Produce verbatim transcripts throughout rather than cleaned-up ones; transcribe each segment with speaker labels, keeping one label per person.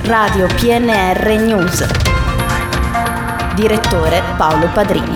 Speaker 1: Radio P N R News. Direttore Paolo Padrini.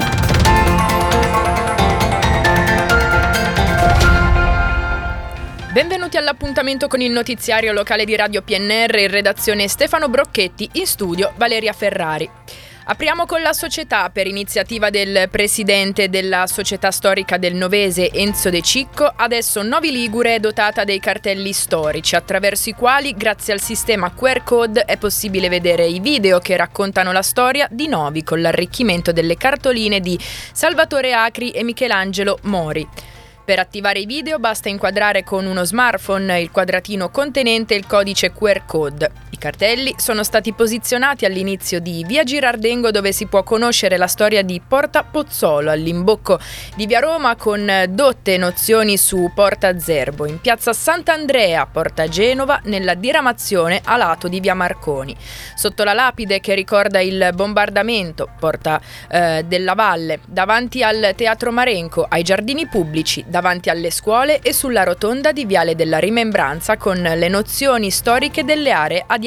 Speaker 2: Benvenuti all'appuntamento con il notiziario locale di Radio P N R, in redazione Stefano Brocchetti, in studio Valeria Ferrari. Apriamo con la società. Per iniziativa del presidente della Società Storica del Novese, Enzo De Cicco, adesso Novi Ligure è dotata dei cartelli storici, attraverso i quali, grazie al sistema Q R code, è possibile vedere i video che raccontano la storia di Novi, con l'arricchimento delle cartoline di Salvatore Acri e Michelangelo Mori. Per attivare i video basta inquadrare con uno smartphone il quadratino contenente il codice Q R code. I cartelli sono stati posizionati all'inizio di Via Girardengo, dove si può conoscere la storia di Porta Pozzolo, all'imbocco di Via Roma con dotte nozioni su Porta Zerbo, in Piazza Sant'Andrea, Porta Genova, nella diramazione a lato di Via Marconi. Sotto la lapide che ricorda il bombardamento, Porta eh, della Valle, davanti al Teatro Marenco, ai giardini pubblici, davanti alle scuole e sulla rotonda di Viale della Rimembranza con le nozioni storiche delle aree adiacenti.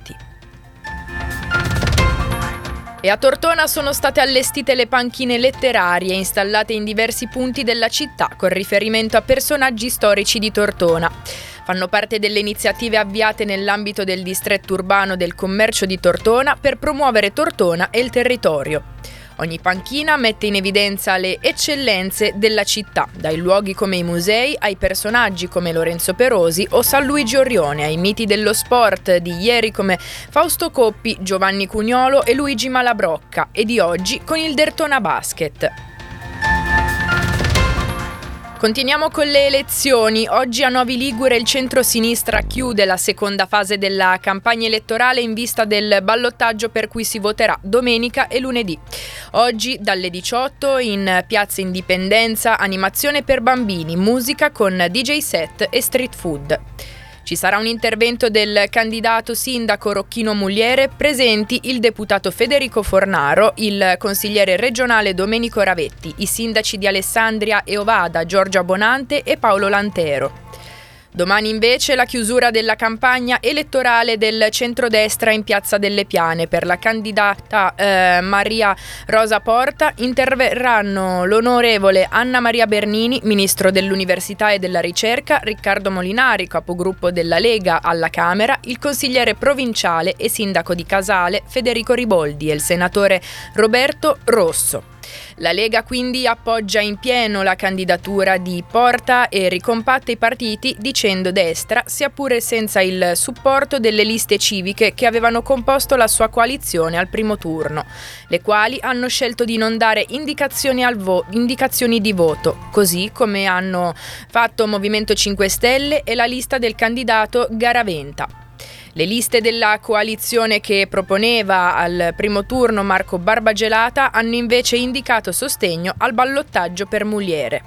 Speaker 2: E a Tortona sono state allestite le panchine letterarie installate in diversi punti della città con riferimento a personaggi storici di Tortona. Fanno parte delle iniziative avviate nell'ambito del distretto urbano del commercio di Tortona per promuovere Tortona e il territorio. Ogni panchina mette in evidenza le eccellenze della città, dai luoghi come i musei ai personaggi come Lorenzo Perosi o San Luigi Orrione, ai miti dello sport di ieri come Fausto Coppi, Giovanni Cugnolo e Luigi Malabrocca, e di oggi con il Dertona Basket. Continuiamo con le elezioni. Oggi a Novi Ligure il centro-sinistra chiude la seconda fase della campagna elettorale in vista del ballottaggio per cui si voterà domenica e lunedì. Oggi dalle diciotto in Piazza Indipendenza, animazione per bambini, musica con D J set e street food. Ci sarà un intervento del candidato sindaco Rocchino Muliere, presenti il deputato Federico Fornaro, il consigliere regionale Domenico Ravetti, i sindaci di Alessandria e Ovada, Giorgia Bonante e Paolo Lantero. Domani invece la chiusura della campagna elettorale del centrodestra in Piazza delle Piane. Per la candidata eh, Maria Rosa Porta interverranno l'onorevole Anna Maria Bernini, ministro dell'Università e della Ricerca, Riccardo Molinari, capogruppo della Lega alla Camera, il consigliere provinciale e sindaco di Casale Federico Riboldi e il senatore Roberto Rosso. La Lega quindi appoggia in pieno la candidatura di Porta e ricompatta i partiti dicendo destra, sia pure senza il supporto delle liste civiche che avevano composto la sua coalizione al primo turno, le quali hanno scelto di non dare indicazioni, al vo- indicazioni di voto, così come hanno fatto Movimento cinque Stelle e la lista del candidato Garaventa. Le liste della coalizione che proponeva al primo turno Marco Barbagelata hanno invece indicato sostegno al ballottaggio per Muliere.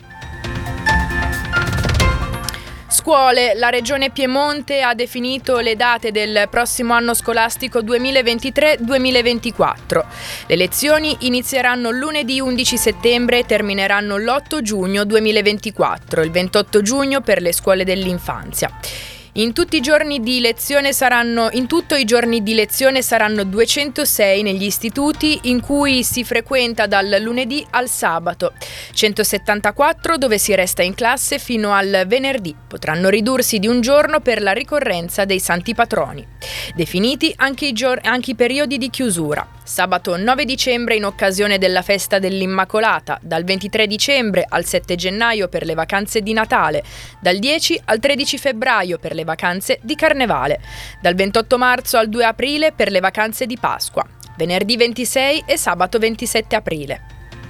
Speaker 2: Scuole. La Regione Piemonte ha definito le date del prossimo anno scolastico duemilaventitré duemilaventiquattro. Le lezioni inizieranno lunedì undici settembre e termineranno l'otto giugno duemilaventiquattro, il ventotto giugno per le scuole dell'infanzia. In tutti i giorni di lezione saranno, in tutto i giorni di lezione saranno duecentosei negli istituti in cui si frequenta dal lunedì al sabato, centosettantaquattro dove si resta in classe fino al venerdì. Potranno ridursi di un giorno per la ricorrenza dei santi patroni. Definiti anche i, gior- anche i periodi di chiusura. Sabato nove dicembre in occasione della festa dell'Immacolata, dal ventitré dicembre al sette gennaio per le vacanze di Natale, dal dieci al tredici febbraio per le vacanze di Carnevale, dal ventotto marzo al due aprile per le vacanze di Pasqua, venerdì ventisei e sabato ventisette aprile.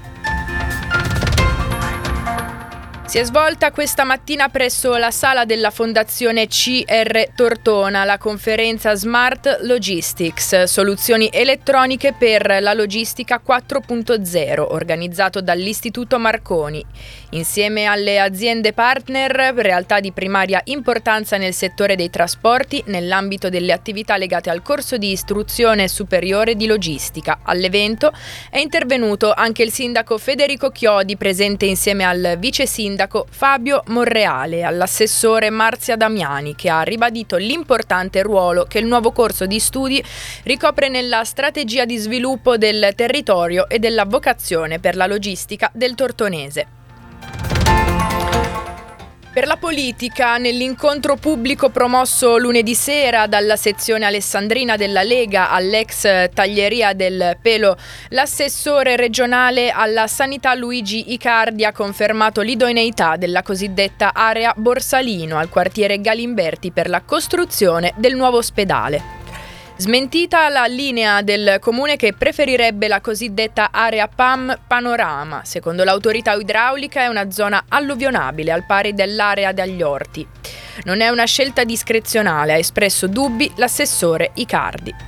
Speaker 2: Si è svolta questa mattina presso la sala della Fondazione C R Tortona la conferenza Smart Logistics, soluzioni elettroniche per la logistica quattro punto zero, organizzato dall'Istituto Marconi. Insieme alle aziende partner, realtà di primaria importanza nel settore dei trasporti, nell'ambito delle attività legate al corso di istruzione superiore di logistica. All'evento è intervenuto anche il sindaco Federico Chiodi, presente insieme al vice sindaco sindaco Fabio Monreale e all'assessore Marzia Damiani, che ha ribadito l'importante ruolo che il nuovo corso di studi ricopre nella strategia di sviluppo del territorio e della vocazione per la logistica del Tortonese. Per la politica, nell'incontro pubblico promosso lunedì sera dalla sezione alessandrina della Lega all'ex taglieria del Pelo, l'assessore regionale alla sanità Luigi Icardi ha confermato l'idoneità della cosiddetta area Borsalino al quartiere Galimberti per la costruzione del nuovo ospedale. Smentita la linea del comune che preferirebbe la cosiddetta area P A M Panorama. Secondo l'autorità idraulica è una zona alluvionabile al pari dell'area degli orti. Non è una scelta discrezionale, ha espresso dubbi l'assessore Icardi.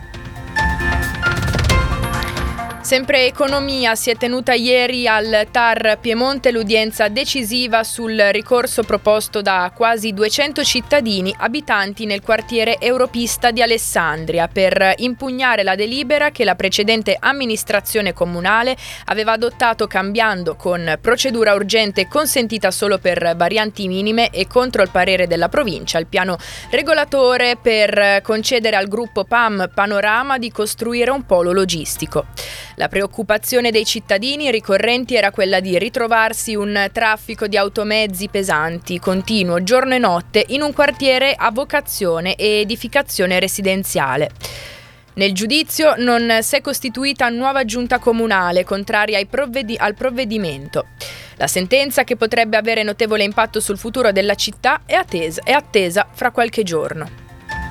Speaker 2: Sempre economia, si è tenuta ieri al T A R Piemonte l'udienza decisiva sul ricorso proposto da quasi duecento cittadini abitanti nel quartiere Europista di Alessandria per impugnare la delibera che la precedente amministrazione comunale aveva adottato cambiando con procedura urgente consentita solo per varianti minime e contro il parere della provincia il piano regolatore per concedere al gruppo P A M Panorama di costruire un polo logistico. La preoccupazione dei cittadini ricorrenti era quella di ritrovarsi un traffico di automezzi pesanti, continuo, giorno e notte, in un quartiere a vocazione e edificazione residenziale. Nel giudizio non si è costituita nuova giunta comunale contraria ai provvedi- al provvedimento. La sentenza, che potrebbe avere notevole impatto sul futuro della città, è attesa, è attesa fra qualche giorno.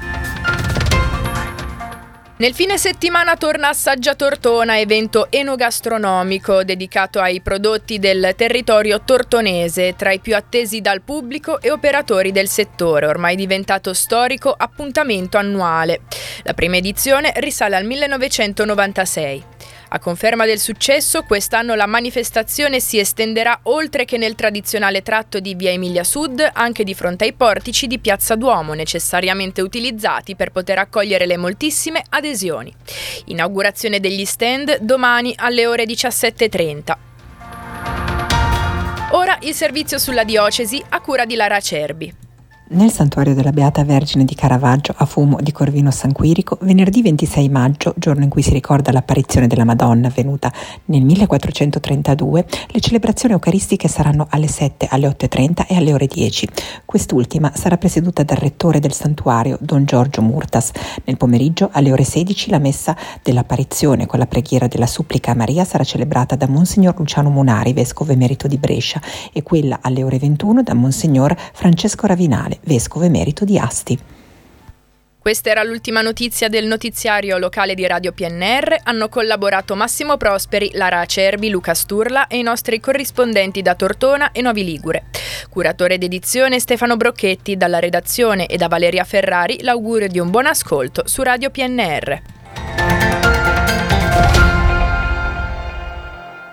Speaker 2: Nel fine settimana torna Assaggia Tortona, evento enogastronomico dedicato ai prodotti del territorio tortonese, tra i più attesi dal pubblico e operatori del settore, ormai diventato storico appuntamento annuale. La prima edizione risale al millenovecentonovantasei. A conferma del successo, quest'anno la manifestazione si estenderà oltre che nel tradizionale tratto di Via Emilia Sud, anche di fronte ai portici di Piazza Duomo, necessariamente utilizzati per poter accogliere le moltissime adesioni. Inaugurazione degli stand domani alle ore diciassette e trenta. Ora il servizio sulla diocesi a cura di Lara Acerbi.
Speaker 3: Nel santuario della Beata Vergine di Caravaggio a Fumo di Corvino San Quirico, venerdì ventisei maggio, giorno in cui si ricorda l'apparizione della Madonna avvenuta nel millequattrocentotrentadue, le celebrazioni eucaristiche saranno alle sette, alle otto e trenta e alle ore dieci. Quest'ultima sarà presieduta dal rettore del santuario, Don Giorgio Murtas. Nel pomeriggio, alle ore sedici, la messa dell'apparizione con la preghiera della supplica a Maria sarà celebrata da Monsignor Luciano Munari, vescovo emerito di Brescia, e quella alle ore ventuno da Monsignor Francesco Ravinale, vescovo emerito di Asti.
Speaker 2: Questa era l'ultima notizia del notiziario locale di Radio P N R. Hanno collaborato Massimo Prosperi, Lara Acerbi, Luca Sturla e i nostri corrispondenti da Tortona e Novi Ligure. Curatore d'edizione Stefano Brocchetti. Dalla redazione e da Valeria Ferrari l'augurio di un buon ascolto su Radio P N R.